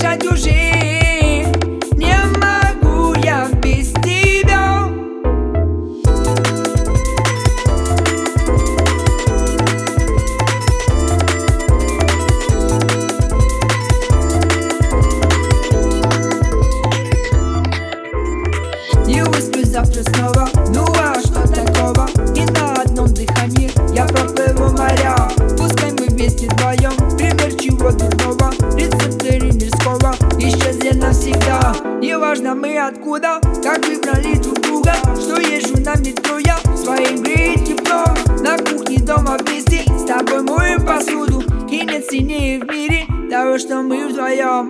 дышать уже не могу я без тебя. Не высплю завтра снова, ну а что такого? И на одном дыхании я проплыву моря. Пускай мы вместе вдвоем, пример чего дурного. Рецепты мирского исчезли навсегда. Неважно мы откуда, как выбрали друг друга. Что езжу на метро я, своим греет тепло. На кухне дома вместе с тобой моем посуду. И нет сильнее в мире того, что мы вдвоем.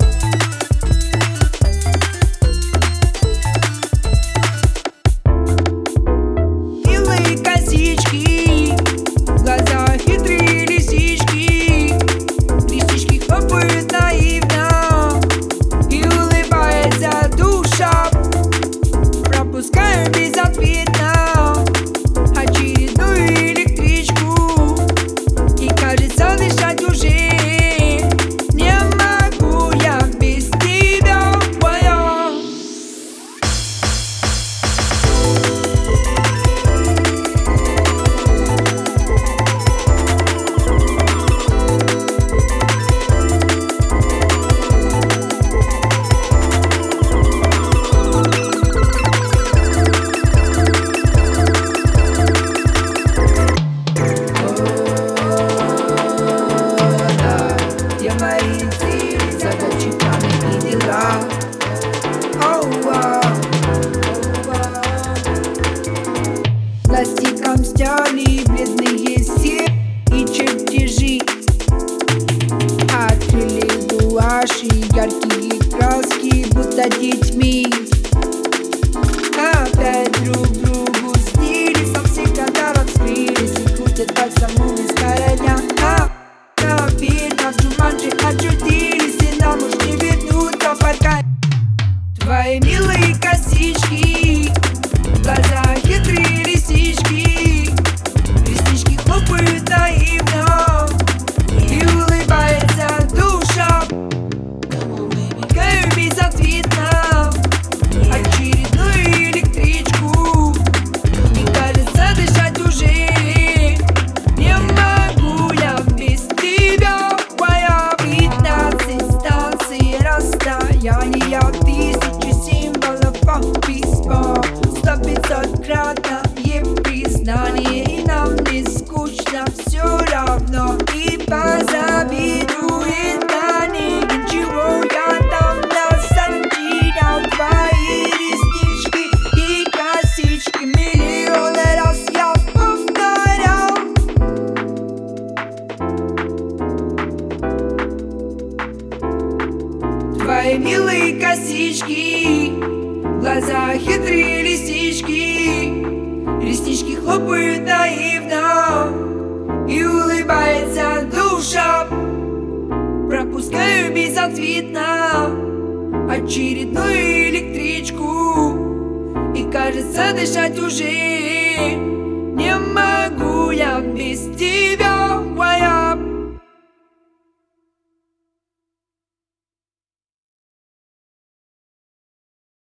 Пропускаю безответно очередную электричку. И кажется, дышать уже не могу я без тебя. Пластиком стерли бледные все и чертежи. Открыли гуаши, яркие краски, будто детьми. Опять друг другу снились, а все года раскрылись и крутят пальцем умные дня. Теперь на Джуманджи очутились, и нам уж не вернуться пока. Твои милые косички, глаза хитрые лисички, реснички хлопают наивно, и улыбается душа. Каю безответно очередную электричку. И кажется, дышать уже не могу я без тебя. Твоя 15 станций расстояния, тысячи символов от письма. 100-500-кратное признание, и нам не скучно все равно. И позавидует Таня, ничего я там насадила. Твои реснички и косички миллионы раз я повторял. Твои милые косички, глаза хитрые лисички, реснички хлопают наивно, и улыбается душа. Пропускаю безответно очередную электричку. И кажется, дышать уже не могу я без тебя.